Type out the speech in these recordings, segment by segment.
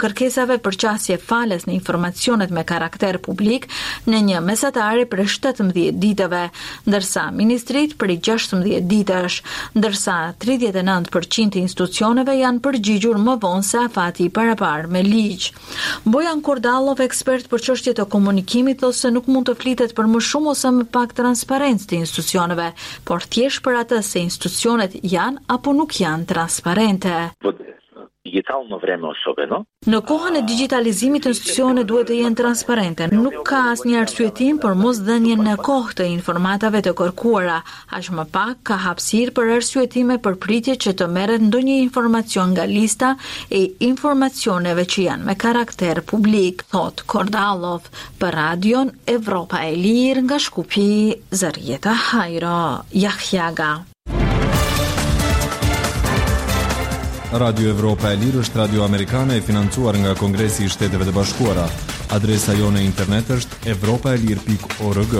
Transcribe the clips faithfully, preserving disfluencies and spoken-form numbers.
kërkesave për qasje falas në informacionet me karakter publik në një mesatare për shtatëmbëdhjetë ditëve, ndërsa ministrit për gjashtëmbëdhjetë ditësh, ndërsa tridhjetë e nëntë përqind të institucioneve janë përgjigjur më vonë se afati i parapar me ligj. Bojan Kordallov, ekspert për çështje të komunikimit, thotë se nuk mund të flitet për më shumë ose më pak transparencë të institucioneve, por thjesht për atë se institucionet janë apo nuk janë transparente. Digitalno vreme особено. Në kohën e digitalizimit institucionet duhet të jenë transparente. Nuk ka asnjë arsyetim për mosdhënien në kohë të informatave të kërkuara. Aq më pak ka hapësirë për arsyetime për pritje që të merret ndonjë informacion nga lista e informacioneve që janë me karakter publik, thot Kordallov për Radion Evropa e Lirë nga Shkupi, Zarieta Hajro Jahjaga. Radio Evropa e Lirë është radio amerikane e financuar nga Kongresi i Shteteve të Bashkuara. Adresa jone internet është evropaelir pikë org.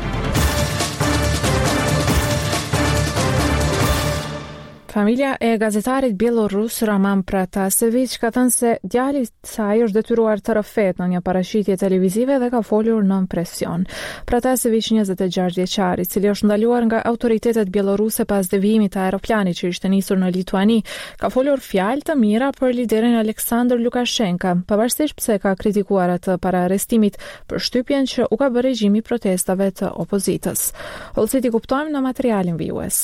Familja e gazetarit bielorus Roman Pratasevich ka thënë se djali i saj është detyruar të rrëfet në një parashitje televizive dhe ka folur nën presion. Pratasevich, njëzet e gjashtë vjeçar, i cili është ndaluar nga autoritetet bieloruse pas devijimit të aeroplanit që ishte nisur në Lituani, ka folur fjalë të mira për liderin Aleksandr Lukashenka, pavarësisht pse ka kritikuar atë para arrestimit për shtypjen që u ka bërë regjimi protestave të opozitës. Hollësit i kuptojmë në materialin vijues.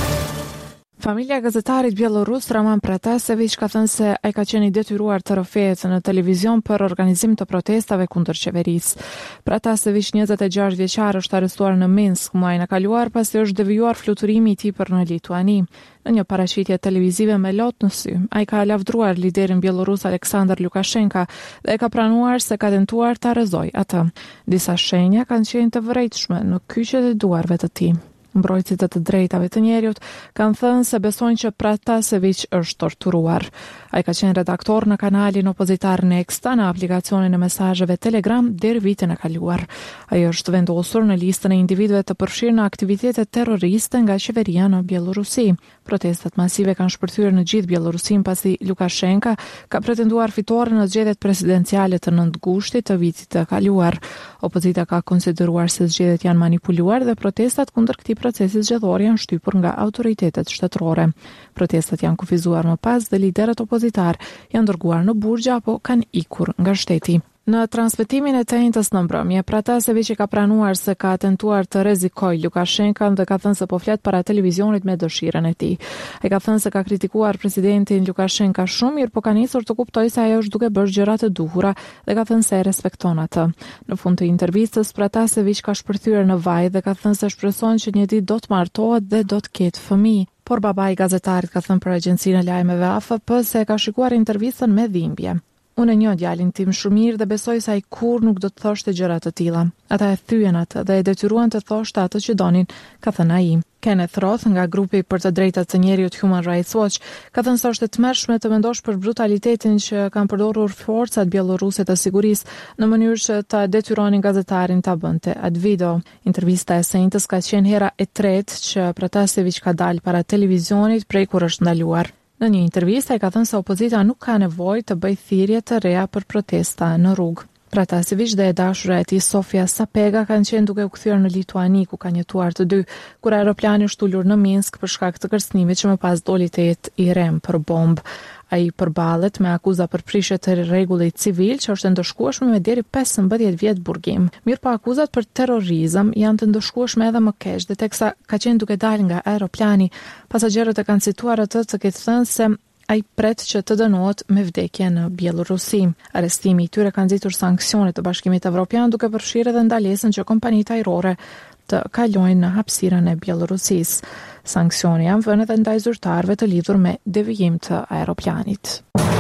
Familja e gazetarit bielorus Roman Pratasevich ka thënë se ai ka qenë i detyruar të rrëfehet në televizion për organizim të protestave kundër qeverisë. Pratasevich, njëzet e gjashtë vjeçar, është arrestuar në Minsk muajin e kaluar pasi është devijuar fluturimi i tij për në Lituani. Në një parashitje televizive me lot në sy, ai ka lavdruar liderin bielorus Aleksandr Lukashenka dhe ka pranuar se ka tentuar ta arrëzojë atë. Disa shenja kanë qenë të vërejtshme në kyçet e duarve të tij. Mbrojtësit e të drejtave të njerëzit kanë thënë se besojnë që Pratasevich është torturuar. Ai ka qenë redaktor në kanalin opozitar Nexta në aplikacionin e mesazheve Telegram deri vitin e kaluar. Ai është vendosur në listën e individëve të përfshirë në aktivitete terroriste nga qeveria në Bielorusi. Protestat masive kanë shpërthyer në gjithë Bielorusin pasi Lukashenka ka pretenduar fitore në zgjedhjet presidenciale të nëntë gushtit të vitit të kaluar. Opozita ka konsideruar se zgjedhjet janë manipuluar dhe protestat kundër këtij procesi zgjedhor janë shtypur nga autoritetet shtetërore. Protestat janë kufizuar më pas dhe liderët opozitar janë dërguar në burgje apo kanë ikur nga shteti. Në transmetimin e tëjntës në mbrëmje, Pratasevich ka pranuar se ka tentuar të rrezikojë Lukashenkan dhe ka thënë se po flet para televizionit me dëshirën e tij. Ai ka thënë se ka kritikuar presidentin Lukashenka shumë, mirë po ka nisur të kuptojë se ajo është duke bërë gjëra të duhura dhe ka thënë se e respekton atë. Në fund të intervistës, Pratasevich ka shpërthyer në vaj dhe ka thënë se shpreson që një ditë do të martohet dhe do të ketë fëmijë. Por babai i gazetarit ka thënë për agjencinë e lajmeve A F P se ka shikuar intervistën me dhimbje. Unë e njoh djalin tim shumë mirë dhe besoj se ai kur nuk do të thoshte gjëra të tilla. Ata e thyen atë dhe e detyruan të thoshte atë që donin, ka thënë ai. Kenneth Roth nga grupi për të drejtat të njerëzit Human Rights Watch ka thënë se është e tmerrshme të mendosh për brutalitetin që kanë përdorur forcat bieloruse të sigurisë në mënyrë që ta detyronin gazetarin ta bënte atë video. Intervista e sejntës ka qenë hera e tretë që Pratasevich ka dalë para televizionit prej kur është ndaluar. Në një intervistë ai ka thënë se opozita nuk ka nevojë të bëjë thirrje të reja për protesta në rrugë. Pratasevich dhe e dashura e tij Sofia Sapega kanë qenë duke u kthyer në Lituani ku kanë jetuar të dy, kur aeroplani është ulur në Minsk për shkak të kërcënimit që më pas doli të jetë i rem për bombë. Ai përballet me akuza për prishje të rregullit civil që është ndëshkueshme me deri pesëmbëdhjetë vjet burgim. Mirë po akuzat për terrorizëm janë të ndëshkueshme edhe më keq, dhe teksa ka qenë duke dalë nga aeroplani, pasagerët e kanë cituar atë të ketë thënë se ai pret që të dënohet me vdekje në Bielorusi. Arrestimi i tyre ka nxitur sanksione të Bashkimit Evropian duke përfshirë edhe ndalesën që kompanitë ajrore të kalojnë në hapësirën e Bielorusisë. Sanksioni janë vënë edhe ndaj zyrtarëve të lidhur me devijim të aeroplanit.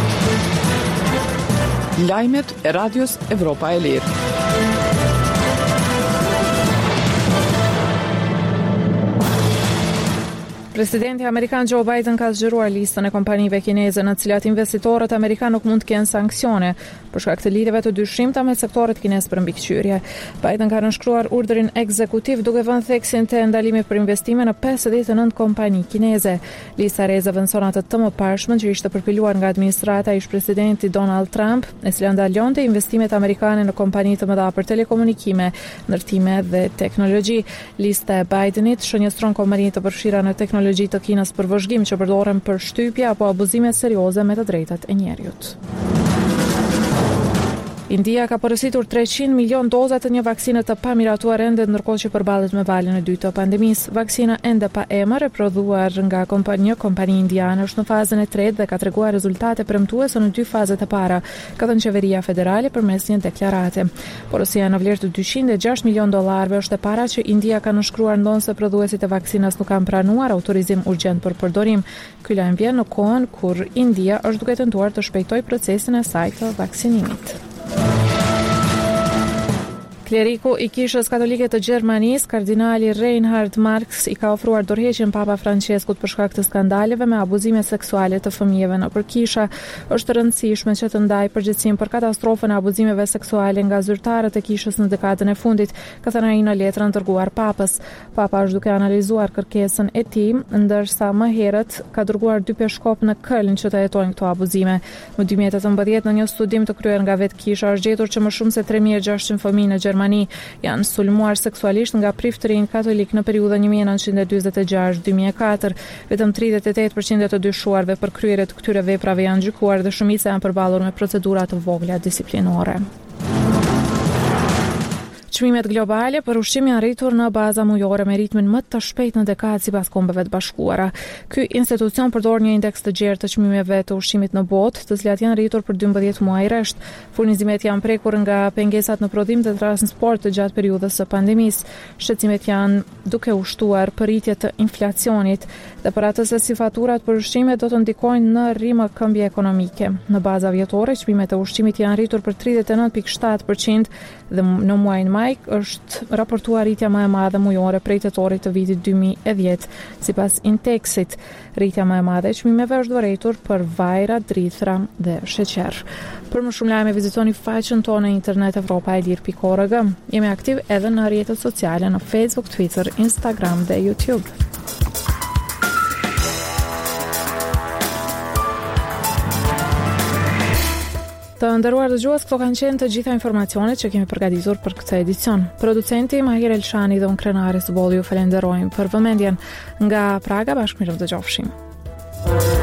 Lajmet e Radios Evropa e Lirë. Presidenti amerikan Joe Biden ka zgjeruar listën e kompanive kineze në të cilat investitorët amerikanë nuk mund të kenë sanksione për shkak të lidhjeve të dyshimta me sektoret kinez për mbikëqyrje. Biden ka nënshkruar urdhrin ekzekutiv duke vënë theksin të ndalimit për investime në pesëdhjetë e nëntë kompani kineze. Lista e re zëvendëson atë të mëparshme që ishte përpiluar nga administrata e ish-presidenti Donald Trump, e cila ndalonte investimet amerikane në kompani të mëdha për telekomunikime, ndërtime dhe teknologji. Lista e Bidenit shënjestron kompani të përfshira në teknologji të Kinës për vëzhgim që përdoren për shtypje apo abuzime serioze me të drejtat e njerëzit. India ka porositur treqind milion doza të një vaksine të pamiratuar ende, ndërkohë që përballet me valën e dytë të pandemisë. Vaksina ende pa emër e prodhuar nga kompani, një kompani indiane, është në fazën e tretë dhe ka treguar rezultate premtuese në dy fazet e para, ka thënë qeveria federale përmes një deklarate. Porosia në vlerë të dyqind e gjashtë milion dollarëve është e para që India ka nënshkruar ndonse prodhuesit e vaksinës nuk kanë pranuar autorizim urgjent për përdorim. Ky lajm vjen në kohën kur India është duke tentuar të shpejtojë procesin e saj të vaksinimit. Kleriku i Kishës Katolike të Gjermanisë, kardinali Reinhard Marx, i ka ofruar dorëheqjen Papa Franceskut për shkak të skandaleve me abuzime seksuale të fëmijëve nëpër kisha. Është e rëndësishme që të ndaj përgjegjësinë për katastrofën e abuzimeve seksuale nga zyrtarët e kishës në dekadën e fundit, ka thënë ai në letrën dërguar Papës. Papa është duke analizuar kërkesën e tij, ndërsa më herët ka dërguar dy peshkop në Köln që të hetojnë këto abuzime. Në dy mijë e tetëmbëdhjetë, në një studim të kryer nga vetë kisha, është gjetur që më shumë se tre mijë e gjashtëqind fëmijë në Gjermani janë sulmuar seksualisht nga priftërin katolik në periudhën një mijë e nëntëqind e dyzet e gjashtë deri në dy mijë e katër. Vetëm tridhjetë e tetë përqind të dyshuarve për kryerjen e këtyre veprave janë gjykuar dhe shumica janë përballur me procedura të vogla disiplinore. Çmimet globale për ushqim janë rritur në baza mujore me ritmin më të shpejtë në dekadë sipas Kombeve të Bashkuara. Ky institucion përdor një indeks të gjerë të çmimeve të ushqimit në botë, të cilat janë rritur për dymbëdhjetë muaj rresht. Furnizimet janë prekur nga pengesat në prodhim dhe transport të gjatë periudhës së pandemisë. Shqetësimet janë duke ushtuar për rritje të inflacionit dhe për atë se si faturat për ushqime do të ndikojnë në rrimë këmbje ekonomike. Në baza vjetore, çmimet e ushqimit janë rritur për tridhjetë e nëntë pikë shtatë përqind dhe në muajin maj është raportuar rritja më e madhe mujore prej tetorit të vitit dy mijë e dhjetë. Sipas Indeksit, rritja më e madhe e çmimeve është vërejtur për vajra, drithra dhe sheqer. Për më shumë lajme vizitoni faqen tonë në internet evropa e lir pikë org. Jemi aktiv edhe në rrjetet sociale në Facebook, Twitter, Instagram dhe YouTube. Të nderuar dëgjues, këto kanë qenë të gjitha informacionet që kemi përgatitur për këtë edicion. Producenti Mahir Elshani dhe unë Krenare Zbolli ju falenderojmë për vëmendjen. Nga Praga, bashkë mirë dëgjofshim.